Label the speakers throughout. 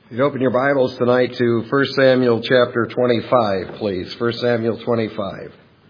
Speaker 1: You open your Bibles tonight to 1 Samuel chapter 25, please. 1 Samuel 25.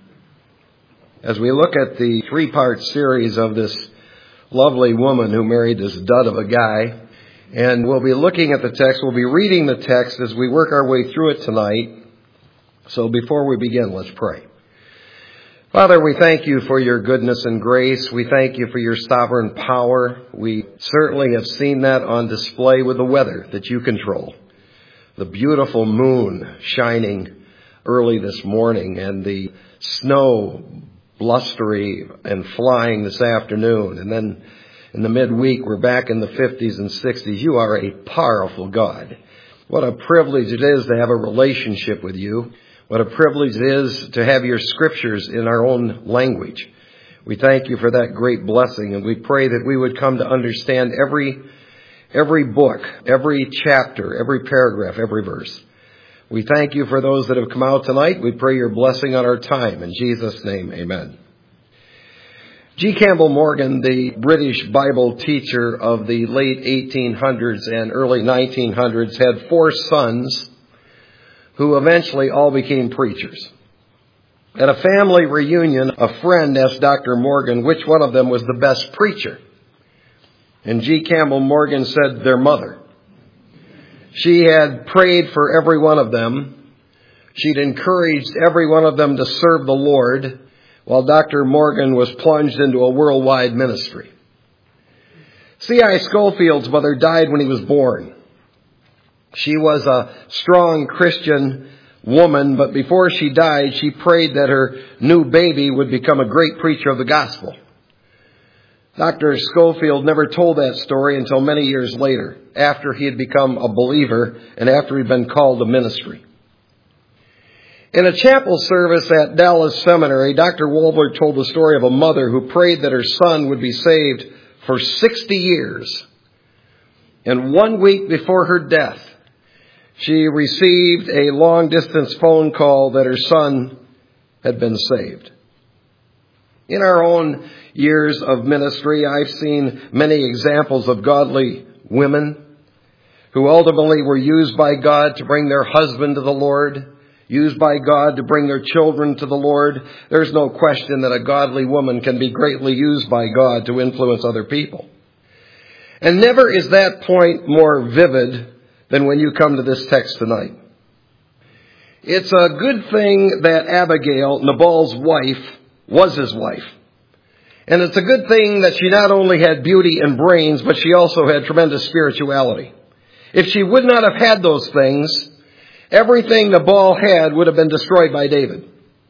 Speaker 1: As we look at the three-part series of this lovely woman who married this dud of a guy, and we'll be looking at the text, we'll be reading the text as we work our way through it tonight. So before we begin, let's pray. Father, we thank you for your goodness and grace. We thank you for your sovereign power. We certainly have seen that on display with the weather that you control. The beautiful moon shining early this morning and the snow blustery and flying this afternoon. And then in the midweek, we're back in the 50s and 60s. You are a powerful God. What a privilege it is to have a relationship with you. What a privilege it is to have your scriptures in our own language. We thank you for that great blessing, and we pray that we would come to understand every book, every chapter, every paragraph, every verse. We thank you for those that have come out tonight. We pray your blessing on our time. In Jesus' name, amen. G. Campbell Morgan, the British Bible teacher of the late 1800s and early 1900s, had 4 sons who eventually all became preachers. At a family reunion, a friend asked Dr. Morgan which one of them was the best preacher. And G. Campbell Morgan said their mother. She had prayed for every one of them. She'd encouraged every one of them to serve the Lord, while Dr. Morgan was plunged into a worldwide ministry. C.I. Scofield's mother died when he was born. She was a strong Christian woman, but before she died, she prayed that her new baby would become a great preacher of the gospel. Dr. Scofield never told that story until many years later, after he had become a believer and after he'd been called to ministry. In a chapel service at Dallas Seminary, Dr. Wolbler told the story of a mother who prayed that her son would be saved for 60 years. And 1 week before her death, she received a long-distance phone call that her son had been saved. In our own years of ministry, I've seen many examples of godly women who ultimately were used by God to bring their husband to the Lord, used by God to bring their children to the Lord. There's no question that a godly woman can be greatly used by God to influence other people. And never is that point more vivid than when you come to this text tonight. It's a good thing that Abigail, Nabal's wife, was his wife. And it's a good thing that she not only had beauty and brains, but she also had tremendous spirituality. If she would not have had those things, everything Nabal had would have been destroyed by David.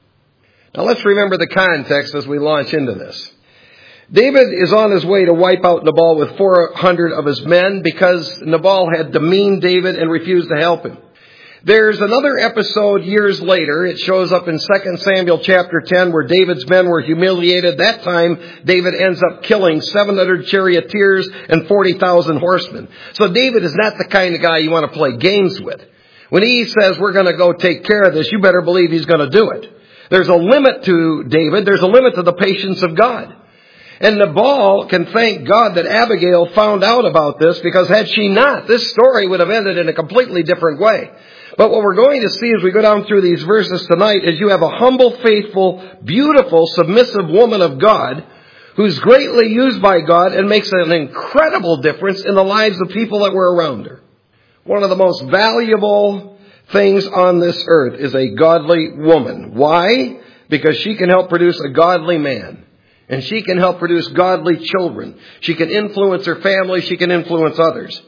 Speaker 1: Now let's remember the context as we launch into this. David is on his way to wipe out Nabal with 400 of his men because Nabal had demeaned David and refused to help him. There's another episode years later. It shows up in 2 Samuel chapter 10 where David's men were humiliated. That time, David ends up killing 700 charioteers and 40,000 horsemen. So David is not the kind of guy you want to play games with. When he says, we're going to go take care of this, you better believe he's going to do it. There's a limit to David. There's a limit to the patience of God. And Nabal can thank God that Abigail found out about this, because had she not, this story would have ended in a completely different way. But what we're going to see as we go down through these verses tonight is you have a humble, faithful, beautiful, submissive woman of God who's greatly used by God and makes an incredible difference in the lives of people that were around her. One of the most valuable things on this earth is a godly woman. Why? Because she can help produce a godly man. And she can help produce godly children. She can influence her family. She can influence others.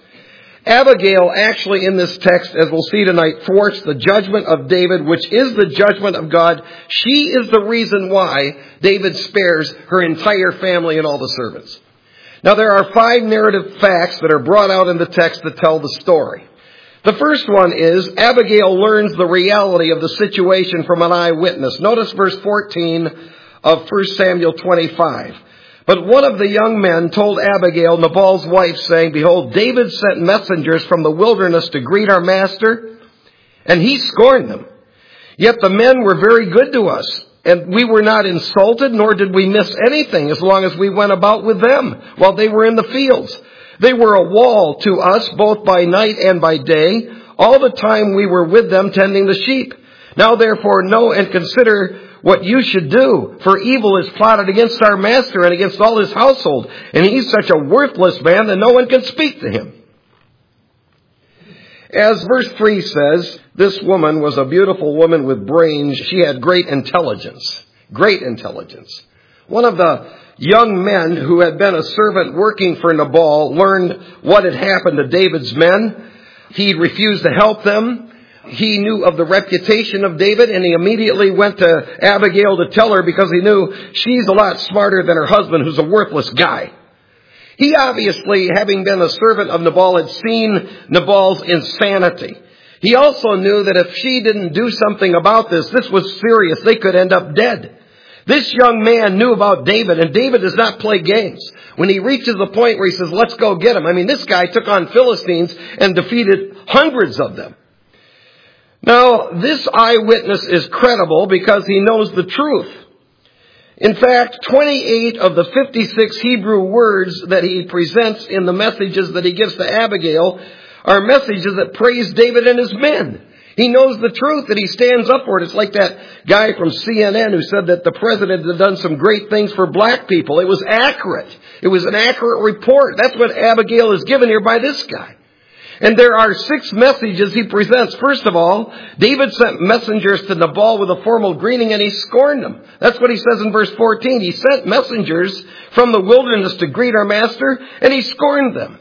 Speaker 1: Abigail actually in this text, as we'll see tonight, thwarts the judgment of David, which is the judgment of God. She is the reason why David spares her entire family and all the servants. Now there are 5 narrative facts that are brought out in the text that tell the story. The first one is Abigail learns the reality of the situation from an eyewitness. Notice verse 14 of 1 Samuel 25. But one of the young men told Abigail, Nabal's wife, saying, behold, David sent messengers from the wilderness to greet our master, and he scorned them. Yet the men were very good to us, and we were not insulted, nor did we miss anything as long as we went about with them while they were in the fields. They were a wall to us both by night and by day, all the time we were with them tending the sheep. Now therefore know and consider what you should do, for evil is plotted against our master and against all his household, and he's such a worthless man that no one can speak to him. As verse 3 says, this woman was a beautiful woman with brains. She had great intelligence. Great intelligence. One of the young men who had been a servant working for Nabal learned what had happened to David's men. He refused to help them. He knew of the reputation of David, and he immediately went to Abigail to tell her because he knew she's a lot smarter than her husband, who's a worthless guy. He obviously, having been a servant of Nabal, had seen Nabal's insanity. He also knew that if she didn't do something about this was serious. They could end up dead. This young man knew about David, and David does not play games. When he reaches the point where he says, let's go get him. I mean, this guy took on Philistines and defeated hundreds of them. Now, this eyewitness is credible because he knows the truth. In fact, 28 of the 56 Hebrew words that he presents in the messages that he gives to Abigail are messages that praise David and his men. He knows the truth and he stands up for it. It's like that guy from CNN who said that the president had done some great things for black people. It was accurate. It was an accurate report. That's what Abigail is given here by this guy. And there are 6 messages he presents. First of all, David sent messengers to Nabal with a formal greeting and he scorned them. That's what he says in verse 14. He sent messengers from the wilderness to greet our master and he scorned them.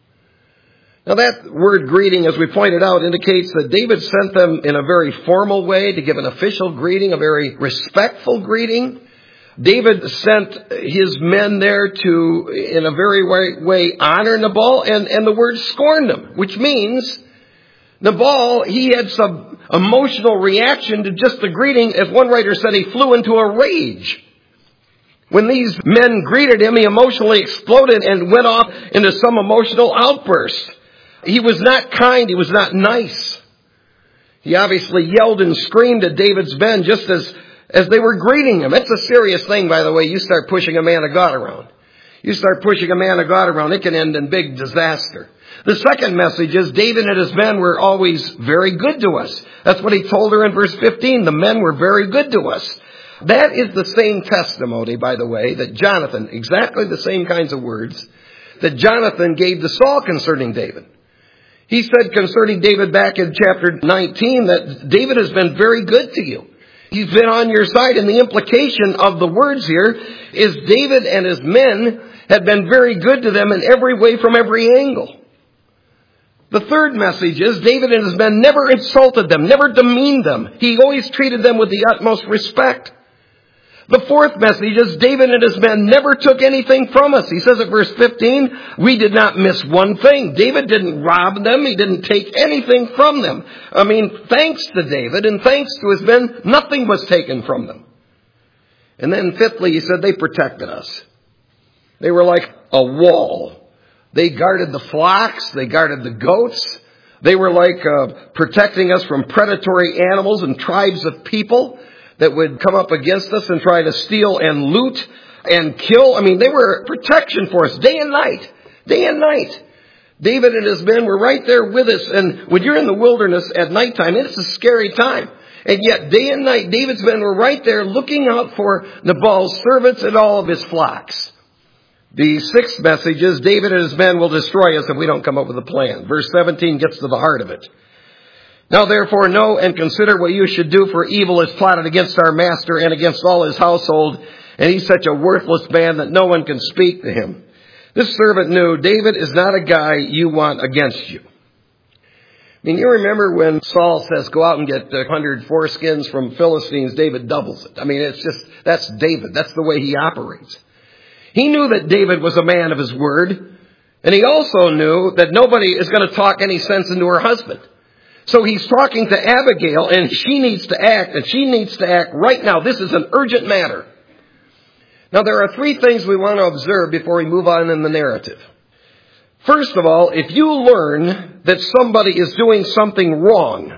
Speaker 1: Now that word greeting, as we pointed out, indicates that David sent them in a very formal way to give an official greeting, a very respectful greeting. David sent his men there to, in a very way, honor Nabal, and the word scorned him, which means Nabal, he had some emotional reaction to just the greeting. As one writer said, he flew into a rage. When these men greeted him, he emotionally exploded and went off into some emotional outburst. He was not kind. He was not nice. He obviously yelled and screamed at David's men just as they were greeting him. It's a serious thing, by the way. You start pushing a man of God around. You start pushing a man of God around, it can end in big disaster. The second message is David and his men were always very good to us. That's what he told her in verse 15. The men were very good to us. That is the same testimony, by the way, that Jonathan, exactly the same kinds of words, that Jonathan gave to Saul concerning David. He said concerning David back in chapter 19 that David has been very good to you. He's been on your side. And the implication of the words here is David and his men had been very good to them in every way from every angle. The third message is David and his men never insulted them, never demeaned them. He always treated them with the utmost respect. The fourth message is David and his men never took anything from us. He says at verse 15, we did not miss one thing. David didn't rob them. He didn't take anything from them. I mean, thanks to David and thanks to his men, nothing was taken from them. And then fifthly, he said they protected us. They were like a wall. They guarded the flocks. They guarded the goats. They were like protecting us from predatory animals and tribes of people that would come up against us and try to steal and loot and kill. I mean, they were protection for us day and night. Day and night. David and his men were right there with us. And when you're in the wilderness at nighttime, it's a scary time. And yet day and night, David's men were right there looking out for Nabal's servants and all of his flocks. The sixth message is David and his men will destroy us if we don't come up with a plan. Verse 17 gets to the heart of it. Now therefore know and consider what you should do, for evil is plotted against our master and against all his household, and he's such a worthless man that no one can speak to him. This servant knew David is not a guy you want against you. I mean, you remember when Saul says, go out and get 100 foreskins from Philistines, David doubles it. I mean, it's just, that's David. That's the way he operates. He knew that David was a man of his word, and he also knew that nobody is going to talk any sense into her husband. So he's talking to Abigail, and she needs to act, and she needs to act right now. This is an urgent matter. Now, there are three things we want to observe before we move on in the narrative. First of all, if you learn that somebody is doing something wrong,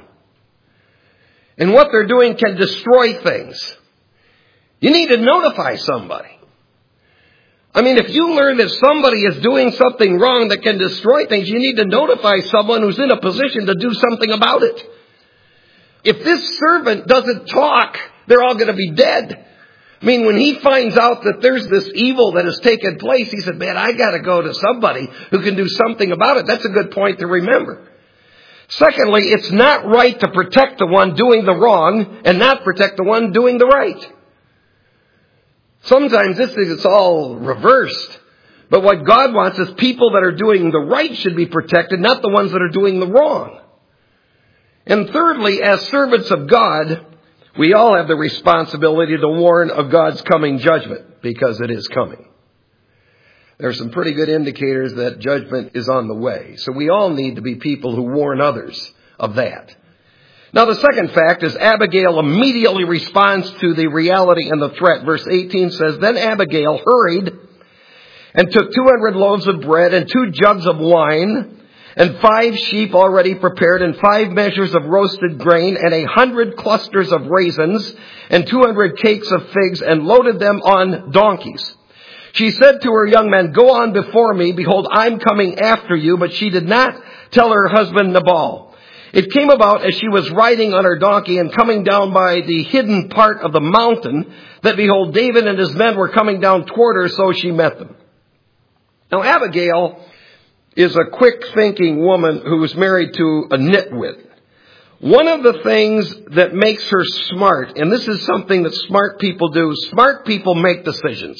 Speaker 1: and what they're doing can destroy things, you need to notify somebody. I mean, if you learn that somebody is doing something wrong that can destroy things, you need to notify someone who's in a position to do something about it. If this servant doesn't talk, they're all going to be dead. I mean, when he finds out that there's this evil that has taken place, he said, man, I got to go to somebody who can do something about it. That's a good point to remember. Secondly, it's not right to protect the one doing the wrong and not protect the one doing the right. Sometimes it's all reversed. But what God wants is people that are doing the right should be protected, not the ones that are doing the wrong. And thirdly, as servants of God, we all have the responsibility to warn of God's coming judgment, because it is coming. There are some pretty good indicators that judgment is on the way. So we all need to be people who warn others of that. Now the second fact is Abigail immediately responds to the reality and the threat. Verse 18 says, then Abigail hurried and took 200 loaves of bread and 2 jugs of wine and 5 sheep already prepared and 5 measures of roasted grain and 100 clusters of raisins and 200 cakes of figs and loaded them on donkeys. She said to her young men, go on before me. Behold, I'm coming after you. But she did not tell her husband Nabal. It came about as she was riding on her donkey and coming down by the hidden part of the mountain that behold, David and his men were coming down toward her, so she met them. Now Abigail is a quick-thinking woman who was married to a nitwit. One of the things that makes her smart, and this is something that smart people do, smart people make decisions.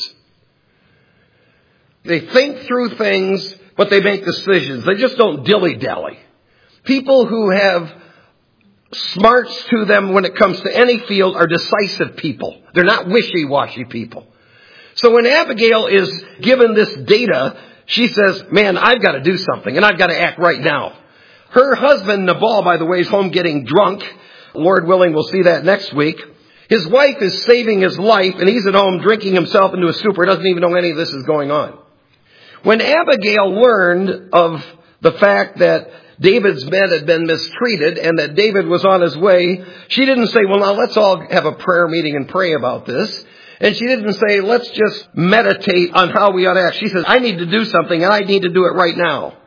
Speaker 1: They think through things, but they make decisions. They just don't dilly-dally. People who have smarts to them when it comes to any field are decisive people. They're not wishy-washy people. So when Abigail is given this data, she says, man, I've got to do something, and I've got to act right now. Her husband, Nabal, by the way, is home getting drunk. Lord willing, we'll see that next week. His wife is saving his life, and he's at home drinking himself into a stupor. He doesn't even know any of this is going on. When Abigail learned of the fact that David's men had been mistreated and that David was on his way, she didn't say, well, now let's all have a prayer meeting and pray about this. And she didn't say, let's just meditate on how we ought to act. She says, I need to do something, and I need to do it right now.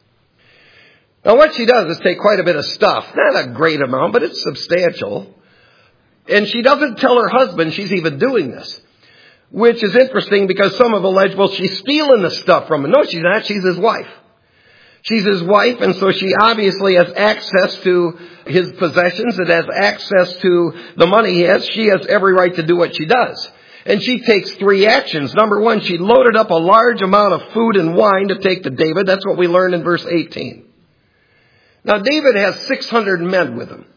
Speaker 1: Now what she does is take quite a bit of stuff. Not a great amount, but it's substantial. And she doesn't tell her husband she's even doing this. Which is interesting because some have alleged, well, she's stealing the stuff from him. No, she's not. She's his wife. She's his wife, and so she obviously has access to his possessions and has access to the money he has. She has every right to do what she does. And she takes 3 actions. Number 1, she loaded up a large amount of food and wine to take to David. That's what we learned in verse 18. Now, David has 600 men with him.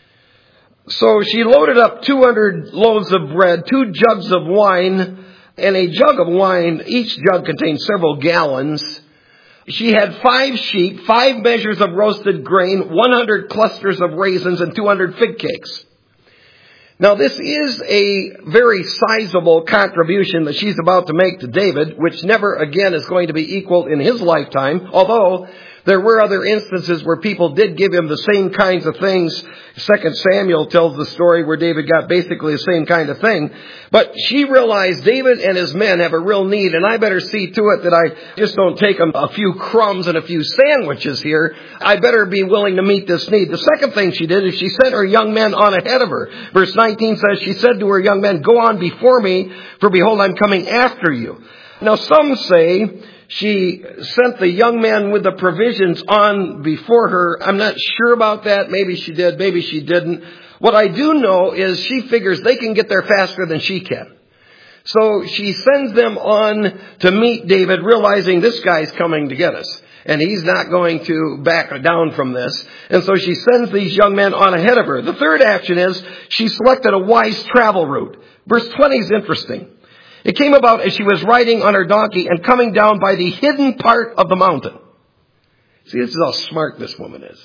Speaker 1: So she loaded up 200 loaves of bread, 2 jugs of wine, and a jug of wine. Each jug contained several gallons. She had 5 sheep, 5 measures of roasted grain, 100 clusters of raisins, and 200 fig cakes. Now this is a very sizable contribution that she's about to make to David, which never again is going to be equaled in his lifetime, although there were other instances where people did give him the same kinds of things. 2 Samuel tells the story where David got basically the same kind of thing. But she realized David and his men have a real need, and I better see to it that I just don't take them a few crumbs and a few sandwiches here. I better be willing to meet this need. The second thing she did is she sent her young men on ahead of her. Verse 19 says, she said to her young men, go on before me, for behold, I'm coming after you. Now some say she sent the young man with the provisions on before her. I'm not sure about that. Maybe she did, maybe she didn't. What I do know is she figures they can get there faster than she can. So she sends them on to meet David, realizing this guy's coming to get us. And he's not going to back down from this. And so she sends these young men on ahead of her. The third action is she selected a wise travel route. Verse 20 is interesting. It came about as she was riding on her donkey and coming down by the hidden part of the mountain. See, this is how smart this woman is.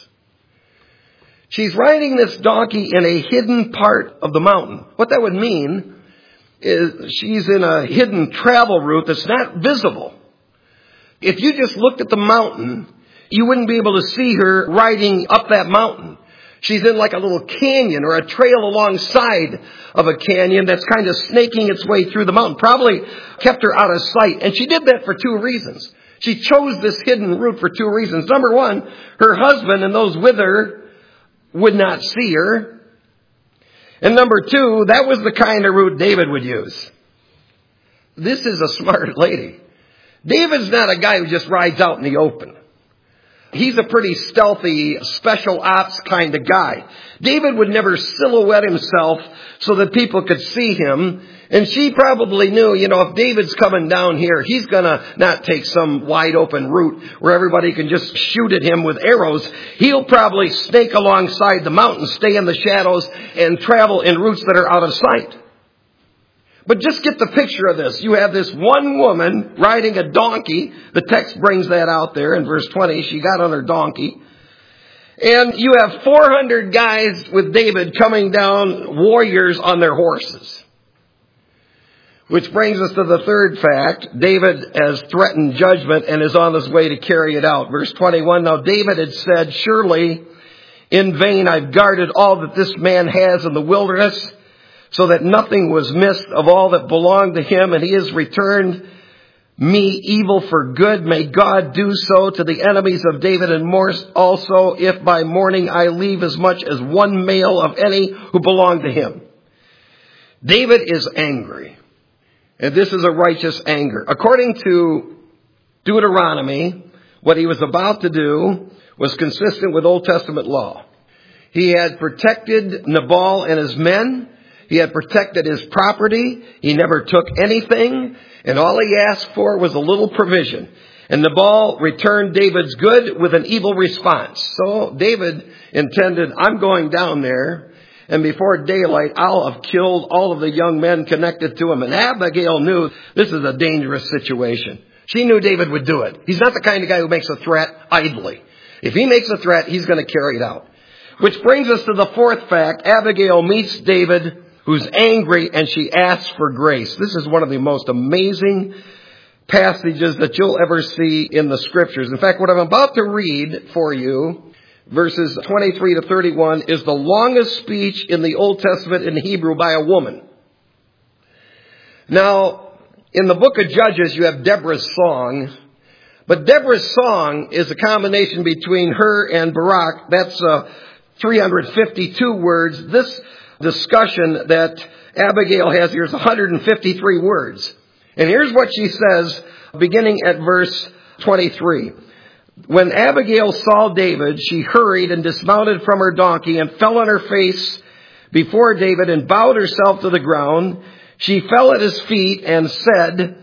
Speaker 1: She's riding this donkey in a hidden part of the mountain. What that would mean is she's in a hidden travel route that's not visible. If you just looked at the mountain, you wouldn't be able to see her riding up that mountain. She's in like a little canyon or a trail alongside of a canyon that's kind of snaking its way through the mountain. Probably kept her out of sight. And she did that for two reasons. She chose this hidden route for two reasons. Number one, her husband and those with her would not see her. And number two, that was the kind of route David would use. This is a smart lady. David's not a guy who just rides out in the open. He's a pretty stealthy, special ops kind of guy. David would never silhouette himself so that people could see him. And she probably knew, if David's coming down here, he's going to not take some wide open route where everybody can just shoot at him with arrows. He'll probably snake alongside the mountain, stay in the shadows, and travel in routes that are out of sight. But just get the picture of this. You have this one woman riding a donkey. The text brings that out there in verse 20. She got on her donkey. And you have 400 guys with David coming down, warriors on their horses. Which brings us to the third fact. David has threatened judgment and is on his way to carry it out. Verse 21, now David had said, surely in vain I've guarded all that this man has in the wilderness, so that nothing was missed of all that belonged to him, and he has returned me evil for good. May God do so to the enemies of David and more also, if by morning I leave as much as one male of any who belong to him. David is angry, and this is a righteous anger. According to Deuteronomy, what he was about to do was consistent with Old Testament law. He had protected Nabal and his men. He had protected his property. He never took anything. And all he asked for was a little provision. And Nabal returned David's good with an evil response. So David intended, I'm going down there, and before daylight, I'll have killed all of the young men connected to him. And Abigail knew this is a dangerous situation. She knew David would do it. He's not the kind of guy who makes a threat idly. If he makes a threat, he's going to carry it out. Which brings us to the fourth fact. Abigail meets David, who's angry, and she asks for grace. This is one of the most amazing passages that you'll ever see in the Scriptures. In fact, what I'm about to read for you, verses 23 to 31, is the longest speech in the Old Testament in Hebrew by a woman. Now, in the book of Judges, you have Deborah's song. But Deborah's song is a combination between her and Barak. That's 352 words. This discussion that Abigail has here is 153 words. And here's what she says, beginning at verse 23. When Abigail saw David, she hurried and dismounted from her donkey and fell on her face before David and bowed herself to the ground. She fell at his feet and said,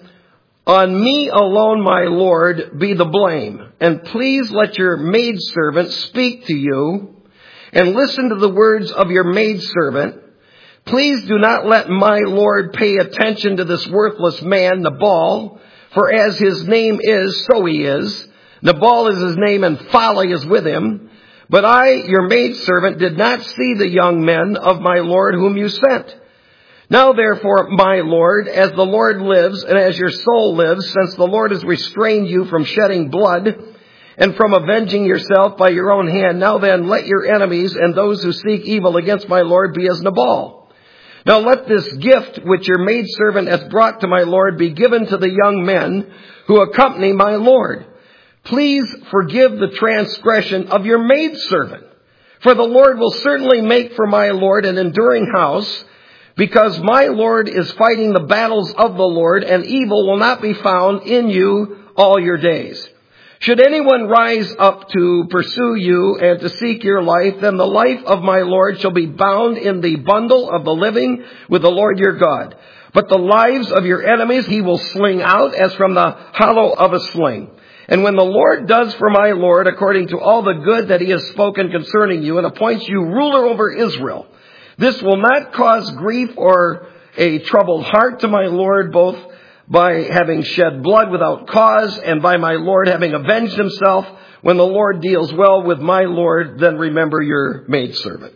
Speaker 1: on me alone, my Lord, be the blame. And please let your maidservant speak to you and listen to the words of your maidservant. Please do not let my Lord pay attention to this worthless man, Nabal, for as his name is, so he is. Nabal is his name and folly is with him. But I, your maidservant, did not see the young men of my Lord whom you sent. Now therefore, my Lord, as the Lord lives and as your soul lives, since the Lord has restrained you from shedding blood and from avenging yourself by your own hand, now then let your enemies and those who seek evil against my Lord be as Nabal. Now let this gift which your maidservant hath brought to my Lord be given to the young men who accompany my Lord. Please forgive the transgression of your maidservant, for the Lord will certainly make for my Lord an enduring house, because my Lord is fighting the battles of the Lord, and evil will not be found in you all your days. Should anyone rise up to pursue you and to seek your life, then the life of my Lord shall be bound in the bundle of the living with the Lord your God. But the lives of your enemies he will sling out as from the hollow of a sling. And when the Lord does for my Lord according to all the good that he has spoken concerning you, and appoints you ruler over Israel, this will not cause grief or a troubled heart to my Lord, both by having shed blood without cause and by my Lord having avenged himself. When the Lord deals well with my Lord, then remember your maidservant.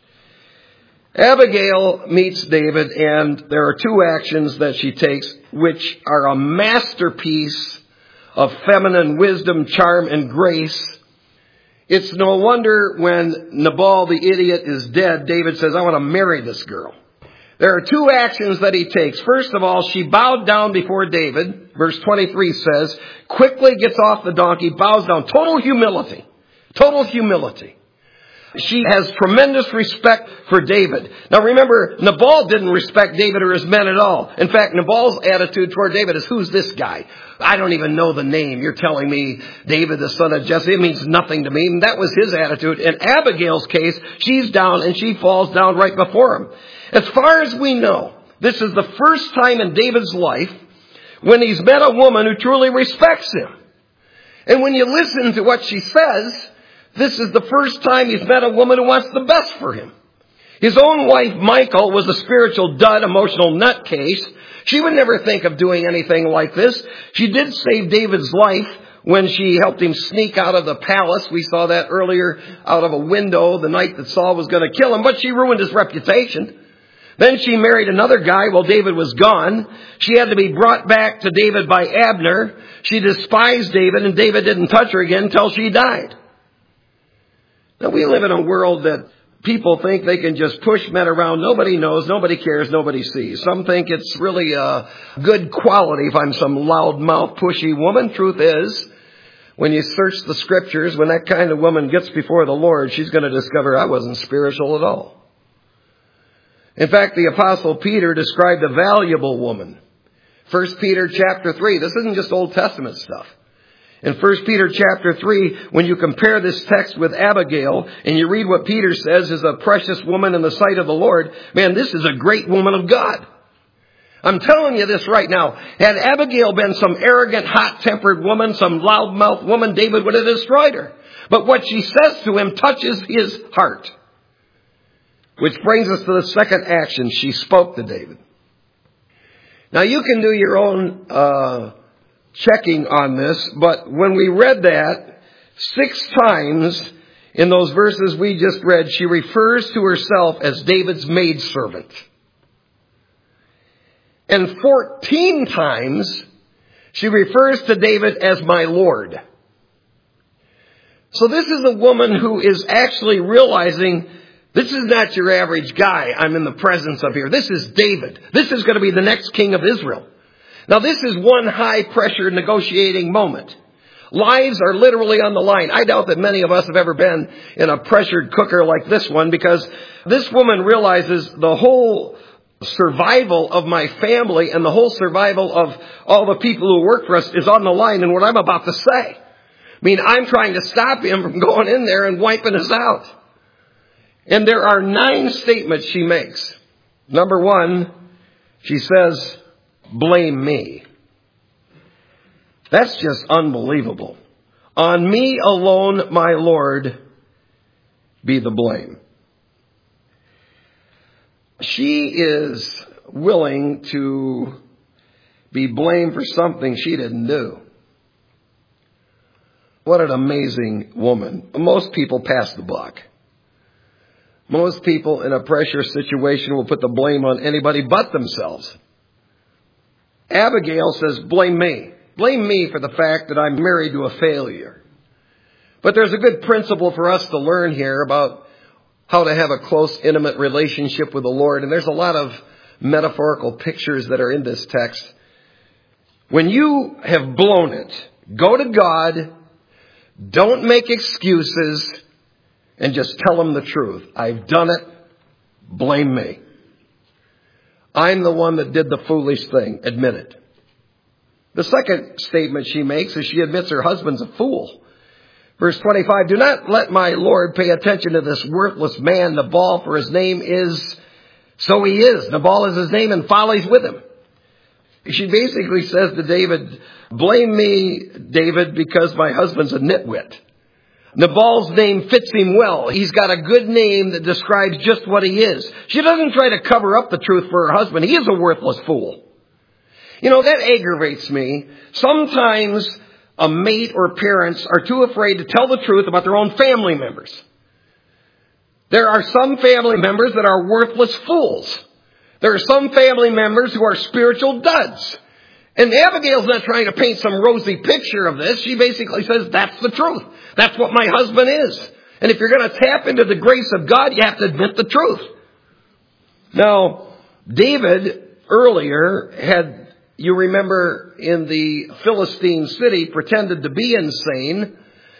Speaker 1: Abigail meets David, and there are two actions that she takes which are a masterpiece of feminine wisdom, charm, and grace It's no wonder when Nabal the idiot is dead, David says, I want to marry this girl. There are two actions that he takes. First of all, she bowed down before David. Verse 23 says, quickly gets off the donkey, bows down. Total humility. Total humility. She has tremendous respect for David. Now remember, Nabal didn't respect David or his men at all. In fact, Nabal's attitude toward David is, who's this guy? I don't even know the name. You're telling me David, the son of Jesse. It means nothing to me. And that was his attitude. In Abigail's case, she's down and she falls down right before him. As far as we know, this is the first time in David's life when he's met a woman who truly respects him. And when you listen to what she says, this is the first time he's met a woman who wants the best for him. His own wife, Michal, was a spiritual dud, emotional nutcase. She would never think of doing anything like this. She did save David's life when she helped him sneak out of the palace. We saw that earlier, out of a window the night that Saul was going to kill him. But she ruined his reputation. Then she married another guy while David was gone. She had to be brought back to David by Abner. She despised David, and David didn't touch her again until she died. Now, we live in a world that people think they can just push men around. Nobody knows, nobody cares, nobody sees. Some think it's really a good quality if I'm some loudmouth, pushy woman. Truth is, when you search the scriptures, when that kind of woman gets before the Lord, she's going to discover I wasn't spiritual at all. In fact, the Apostle Peter described a valuable woman. 1 Peter chapter 3. This isn't just Old Testament stuff. In 1 Peter chapter 3, when you compare this text with Abigail, and you read what Peter says is a precious woman in the sight of the Lord, man, this is a great woman of God. I'm telling you this right now. Had Abigail been some arrogant, hot-tempered woman, some loudmouth woman, David would have destroyed her. But what she says to him touches his heart. Which brings us to the second action. She spoke to David. Now you can do your own checking on this, but when we read that, 6 times in those verses we just read, she refers to herself as David's maidservant. And 14 times she refers to David as my Lord. So this is a woman who is actually realizing this is not your average guy I'm in the presence of here. This is David. This is going to be the next king of Israel. Now, this is one high-pressure negotiating moment. Lives are literally on the line. I doubt that many of us have ever been in a pressured cooker like this one, because this woman realizes the whole survival of my family and the whole survival of all the people who work for us is on the line in what I'm about to say. I mean, I'm trying to stop him from going in there and wiping us out. And there are 9 statements she makes. Number 1, she says, blame me. That's just unbelievable. On me alone, my Lord, be the blame. She is willing to be blamed for something she didn't do. What an amazing woman. Most people pass the buck. Most people in a pressure situation will put the blame on anybody but themselves. Abigail says, blame me. Blame me for the fact that I'm married to a failure. But there's a good principle for us to learn here about how to have a close, intimate relationship with the Lord. And there's a lot of metaphorical pictures that are in this text. When you have blown it, go to God, don't make excuses, and just tell him the truth. I've done it. Blame me. I'm the one that did the foolish thing. Admit it. The second statement she makes is she admits her husband's a fool. Verse 25, do not let my Lord pay attention to this worthless man, Nabal, for his name is, so he is. Nabal is his name, and folly's with him. She basically says to David, blame me, David, because my husband's a nitwit. Nabal's name fits him well. He's got a good name that describes just what he is. She doesn't try to cover up the truth for her husband. He is a worthless fool. You know, that aggravates me. Sometimes a mate or parents are too afraid to tell the truth about their own family members. There are some family members that are worthless fools. There are some family members who are spiritual duds. And Abigail's not trying to paint some rosy picture of this. She basically says, that's the truth. That's what my husband is. And if you're going to tap into the grace of God, you have to admit the truth. Now, David earlier had, you remember, in the Philistine city, pretended to be insane,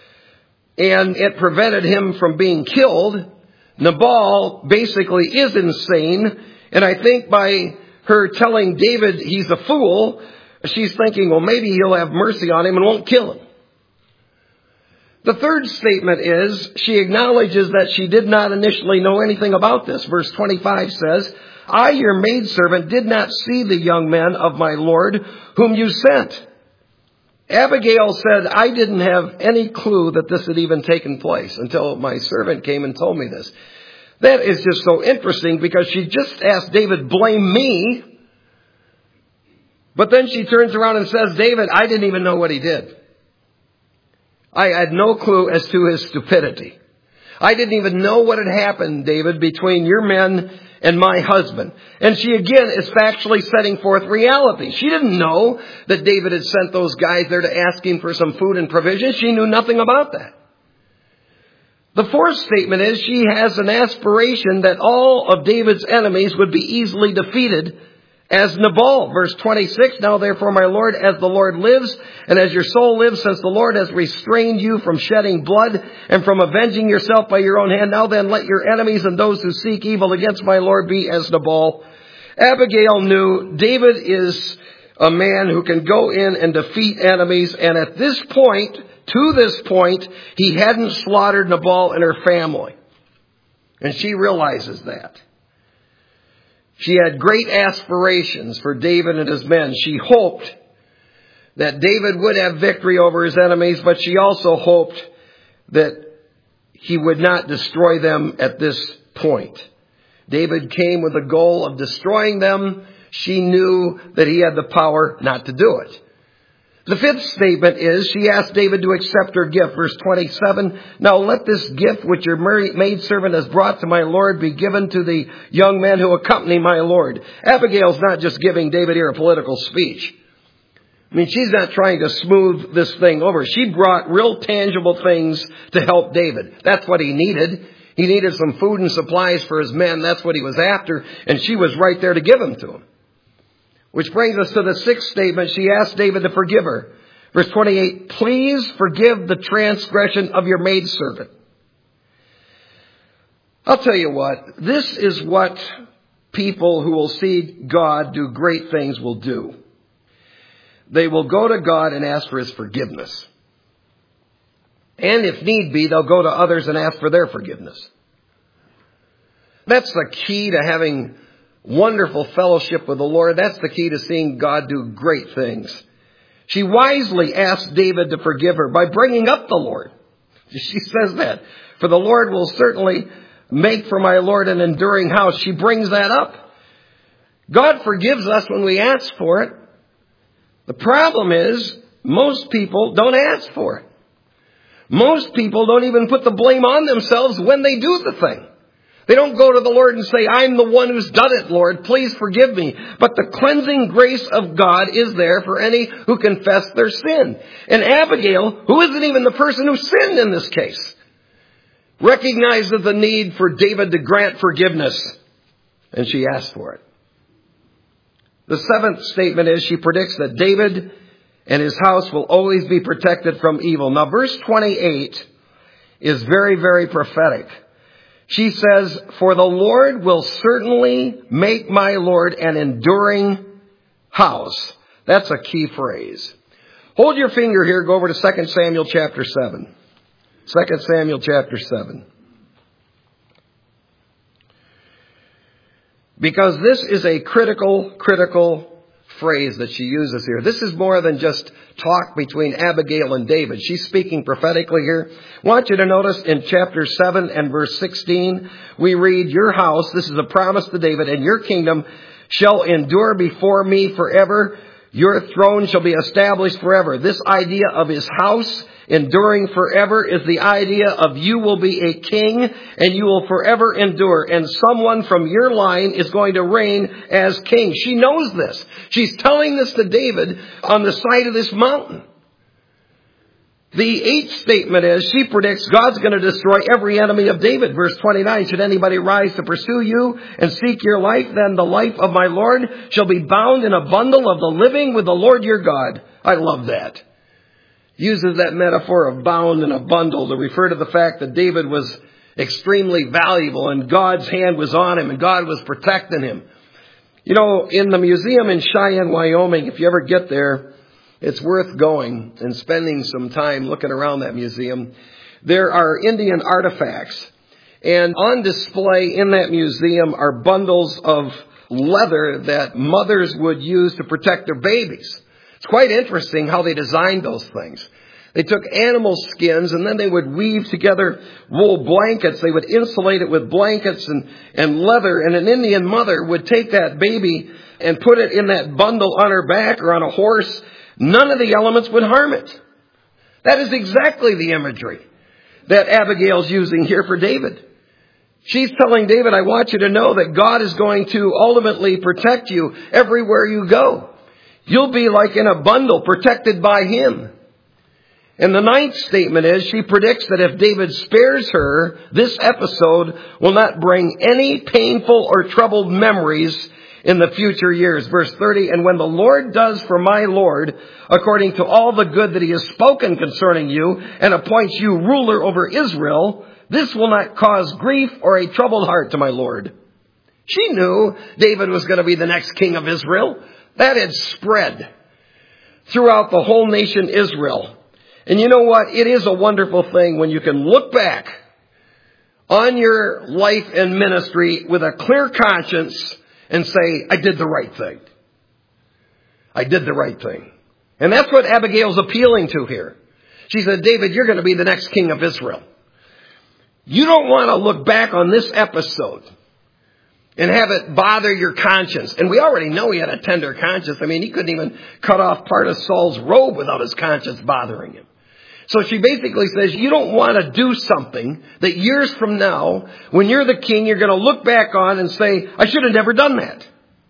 Speaker 1: and it prevented him from being killed. Nabal basically is insane, and I think by her telling David he's a fool, she's thinking, well, maybe he'll have mercy on him and won't kill him. The third statement is she acknowledges that she did not initially know anything about this. Verse 25 says, I, your maidservant, did not see the young men of my Lord whom you sent. Abigail said, I didn't have any clue that this had even taken place until my servant came and told me this. That is just so interesting because she just asked David, blame me. But then she turns around and says, David, I didn't even know what he did. I had no clue as to his stupidity. I didn't even know what had happened, David, between your men and my husband. And she again is factually setting forth reality. She didn't know that David had sent those guys there to ask him for some food and provisions. She knew nothing about that. The fourth statement is she has an aspiration that all of David's enemies would be easily defeated as Nabal. Verse 26, now therefore, my Lord, as the Lord lives, and as your soul lives, since the Lord has restrained you from shedding blood and from avenging yourself by your own hand, now then let your enemies and those who seek evil against my Lord be as Nabal. Abigail knew David is a man who can go in and defeat enemies, and at this point, to this point, he hadn't slaughtered Nabal and her family. And she realizes that. She had great aspirations for David and his men. She hoped that David would have victory over his enemies, but she also hoped that he would not destroy them at this point. David came with the goal of destroying them. She knew that he had the power not to do it. The fifth statement is she asked David to accept her gift. Verse 27, now let this gift which your maidservant has brought to my Lord be given to the young men who accompany my Lord. Abigail's not just giving David here a political speech. I mean, she's not trying to smooth this thing over. She brought real tangible things to help David. That's what he needed. He needed some food and supplies for his men. That's what he was after. And she was right there to give them to him. Which brings us to the sixth statement. She asked David to forgive her. Verse 28, please forgive the transgression of your maidservant. I'll tell you what, this is what people who will see God do great things will do. They will go to God and ask for His forgiveness. And if need be, they'll go to others and ask for their forgiveness. That's the key to having wonderful fellowship with the Lord. That's the key to seeing God do great things. She wisely asked David to forgive her by bringing up the Lord. She says that. For the Lord will certainly make for my Lord an enduring house. She brings that up. God forgives us when we ask for it. The problem is most people don't ask for it. Most people don't even put the blame on themselves when they do the thing. They don't go to the Lord and say, I'm the one who's done it, Lord. Please forgive me. But the cleansing grace of God is there for any who confess their sin. And Abigail, who isn't even the person who sinned in this case, recognizes the need for David to grant forgiveness. And she asked for it. The seventh statement is she predicts that David and his house will always be protected from evil. Now, verse 28 is very, very prophetic. She says, for the Lord will certainly make my Lord an enduring house. That's a key phrase. Hold your finger here. Go over to 2 Samuel chapter 7. 2 Samuel chapter 7. Because this is a critical phrase that she uses here. This is more than just talk between Abigail and David. She's speaking prophetically here. I want you to notice in chapter 7 and verse 16, we read, your house, this is a promise to David, and your kingdom shall endure before me forever. Your throne shall be established forever. This idea of his house Enduring forever is the idea of you will be a king and you will forever endure. And someone from your line is going to reign as king. She knows this. She's telling this to David on the side of this mountain. The eighth statement is she predicts God's going to destroy every enemy of David. Verse 29, should anybody rise to pursue you and seek your life, then the life of my Lord shall be bound in a bundle of the living with the Lord your God. I love that. Uses that metaphor of bound in a bundle to refer to the fact that David was extremely valuable and God's hand was on him and God was protecting him. You know, in the museum in Cheyenne, Wyoming, if you ever get there, it's worth going and spending some time looking around that museum. There are Indian artifacts. And on display in that museum are bundles of leather that mothers would use to protect their babies. It's quite interesting how they designed those things. They took animal skins and then they would weave together wool blankets. They would insulate it with blankets and leather. And an Indian mother would take that baby and put it in that bundle on her back or on a horse. None of the elements would harm it. That is exactly the imagery that Abigail's using here for David. She's telling David, I want you to know that God is going to ultimately protect you everywhere you go. You'll be like in a bundle protected by Him. And the ninth statement is she predicts that if David spares her, this episode will not bring any painful or troubled memories in the future years. Verse 30, and when the Lord does for my Lord, according to all the good that He has spoken concerning you, and appoints you ruler over Israel, this will not cause grief or a troubled heart to my Lord. She knew David was going to be the next king of Israel. That had spread throughout the whole nation Israel. And you know what? It is a wonderful thing when you can look back on your life and ministry with a clear conscience and say, I did the right thing. I did the right thing. And that's what Abigail's appealing to here. She said, David, you're going to be the next king of Israel. You don't want to look back on this episode and have it bother your conscience. And we already know he had a tender conscience. I mean, he couldn't even cut off part of Saul's robe without his conscience bothering him. So she basically says, you don't want to do something that years from now, when you're the king, you're going to look back on and say, I should have never done that.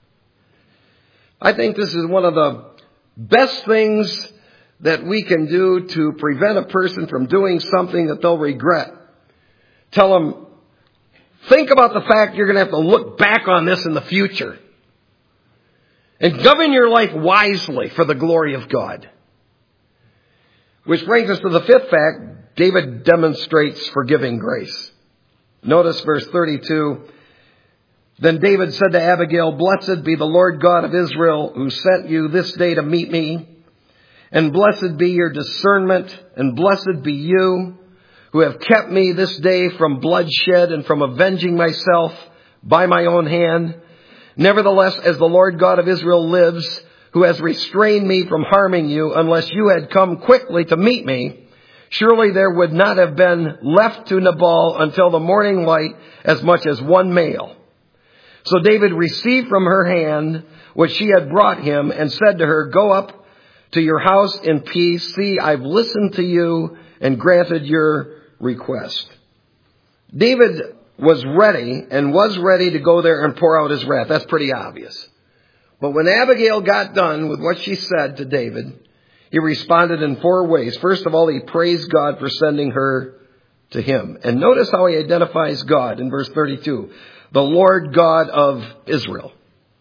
Speaker 1: I think this is one of the best things that we can do to prevent a person from doing something that they'll regret. Tell them, think about the fact you're going to have to look back on this in the future. And govern your life wisely for the glory of God. Which brings us to the fifth fact. David demonstrates forgiving grace. Notice verse 32. Then David said to Abigail, blessed be the Lord God of Israel, who sent you this day to meet me. And blessed be your discernment, and blessed be you, who have kept me this day from bloodshed and from avenging myself by my own hand. Nevertheless, as the Lord God of Israel lives, who has restrained me from harming you, unless you had come quickly to meet me, surely there would not have been left to Nabal until the morning light as much as one male. So David received from her hand what she had brought him and said to her, go up to your house in peace. See, I've listened to you and granted your request. David was ready to go there and pour out his wrath. That's pretty obvious. But when Abigail got done with what she said to David, he responded in four ways. First of all, he praised God for sending her to him. And notice how he identifies God in verse 32. The Lord God of Israel.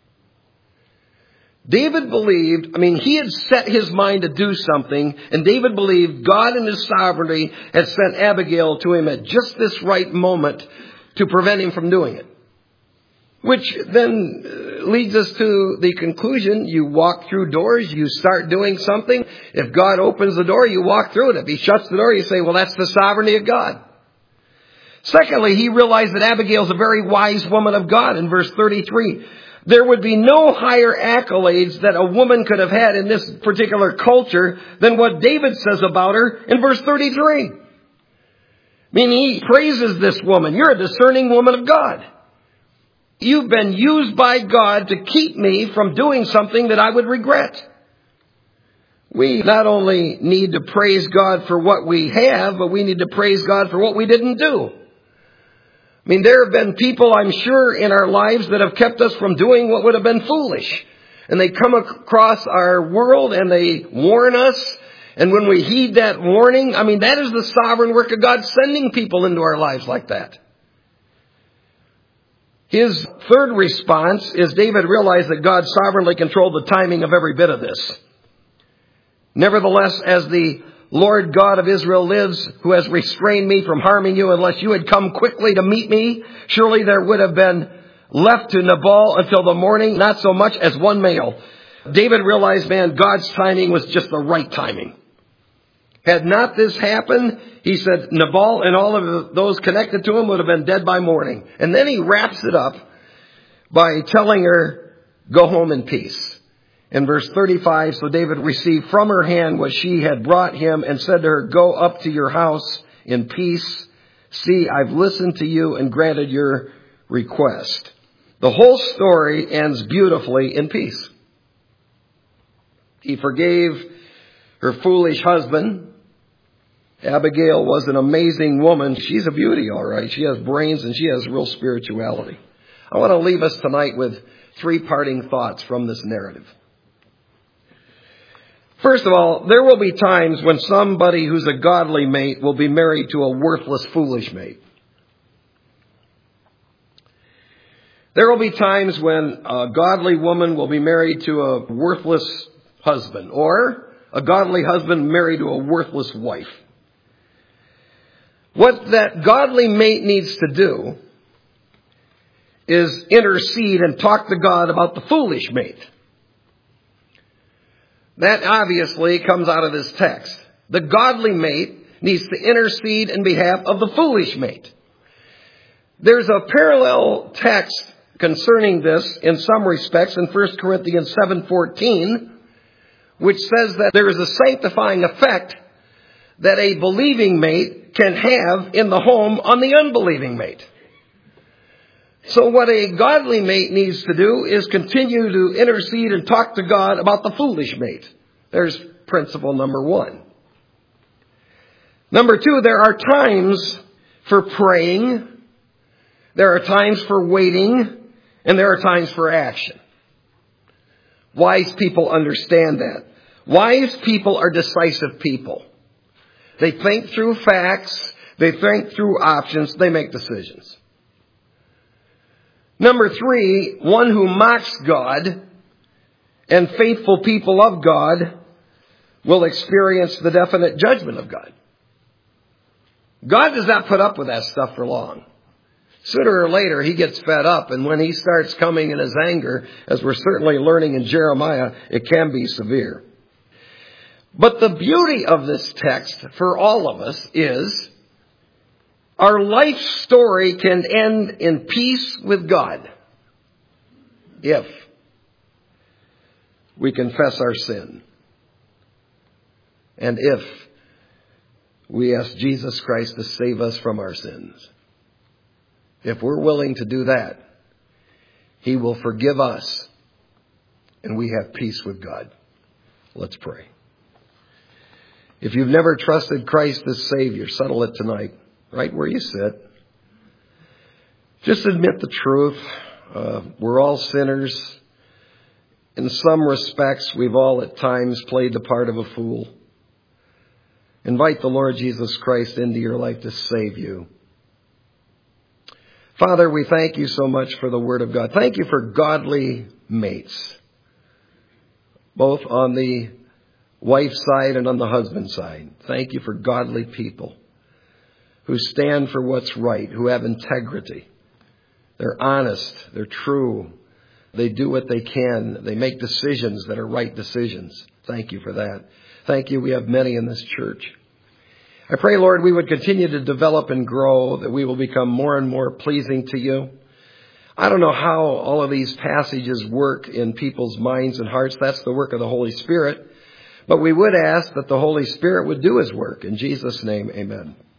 Speaker 1: David believed, he had set his mind to do something, and David believed God in His sovereignty had sent Abigail to him at just this right moment to prevent him from doing it. Which then leads us to the conclusion, you walk through doors, you start doing something. If God opens the door, you walk through it. If He shuts the door, you say, well, that's the sovereignty of God. Secondly, he realized that Abigail's a very wise woman of God in verse 33. There would be no higher accolades that a woman could have had in this particular culture than what David says about her in verse 33. He praises this woman. You're a discerning woman of God. You've been used by God to keep me from doing something that I would regret. We not only need to praise God for what we have, but we need to praise God for what we didn't do. I mean, there have been people, I'm sure, in our lives that have kept us from doing what would have been foolish. And they come across our world and they warn us. And when we heed that warning, I mean, that is the sovereign work of God sending people into our lives like that. His third response is David realized that God sovereignly controlled the timing of every bit of this. Nevertheless, as the Lord God of Israel lives, who has restrained me from harming you unless you had come quickly to meet me, surely there would have been left to Nabal until the morning, not so much as one male. David realized, man, God's timing was just the right timing. Had not this happened, he said, Nabal and all of those connected to him would have been dead by morning. And then he wraps it up by telling her, go home in peace. In verse 35, so David received from her hand what she had brought him and said to her, go up to your house in peace. See, I've listened to you and granted your request. The whole story ends beautifully in peace. He forgave her foolish husband. Abigail was an amazing woman. She's a beauty, all right. She has brains and she has real spirituality. I want to leave us tonight with 3 parting thoughts from this narrative. First of all, there will be times when somebody who's a godly mate will be married to a worthless, foolish mate. There will be times when a godly woman will be married to a worthless husband, or a godly husband married to a worthless wife. What that godly mate needs to do is intercede and talk to God about the foolish mate. That obviously comes out of this text. The godly mate needs to intercede in behalf of the foolish mate. There's a parallel text concerning this in some respects in 1 Corinthians 7:14, which says that there is a sanctifying effect that a believing mate can have in the home on the unbelieving mate. So what a godly mate needs to do is continue to intercede and talk to God about the foolish mate. There's principle number 1. Number 2, there are times for praying, there are times for waiting, and there are times for action. Wise people understand that. Wise people are decisive people. They think through facts, they think through options, they make decisions. Number 3, one who mocks God and faithful people of God will experience the definite judgment of God. God does not put up with that stuff for long. Sooner or later, he gets fed up, and when he starts coming in his anger, as we're certainly learning in Jeremiah, it can be severe. But the beauty of this text for all of us is our life story can end in peace with God if we confess our sin and if we ask Jesus Christ to save us from our sins. If we're willing to do that, he will forgive us and we have peace with God. Let's pray. If you've never trusted Christ as Savior, settle it tonight, right where you sit. Just admit the truth. We're all sinners. In some respects, we've all at times played the part of a fool. Invite the Lord Jesus Christ into your life to save you. Father, we thank you so much for the Word of God. Thank you for godly mates, both on the wife's side and on the husband's side. Thank you for godly people who stand for what's right, who have integrity. They're honest. They're true. They do what they can. They make decisions that are right decisions. Thank you for that. Thank you. We have many in this church. I pray, Lord, we would continue to develop and grow, that we will become more and more pleasing to you. I don't know how all of these passages work in people's minds and hearts. That's the work of the Holy Spirit. But we would ask that the Holy Spirit would do his work. In Jesus' name, amen.